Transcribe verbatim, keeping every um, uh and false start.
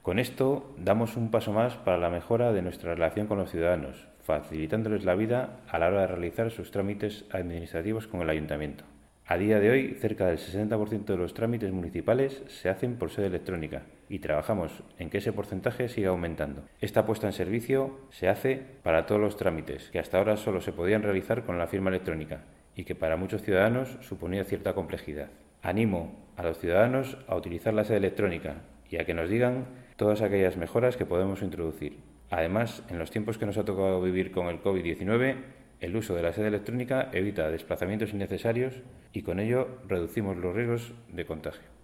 Con esto damos un paso más para la mejora de nuestra relación con los ciudadanos, facilitándoles la vida a la hora de realizar sus trámites administrativos con el Ayuntamiento. A día de hoy, cerca del sesenta por ciento de los trámites municipales se hacen por sede electrónica y trabajamos en que ese porcentaje siga aumentando. Esta puesta en servicio se hace para todos los trámites, que hasta ahora solo se podían realizar con la firma electrónica y que para muchos ciudadanos suponía cierta complejidad. Animo a los ciudadanos a utilizar la sede electrónica y a que nos digan todas aquellas mejoras que podemos introducir. Además, en los tiempos que nos ha tocado vivir con el COVID diecinueve, el uso de la sede electrónica evita desplazamientos innecesarios y con ello reducimos los riesgos de contagio.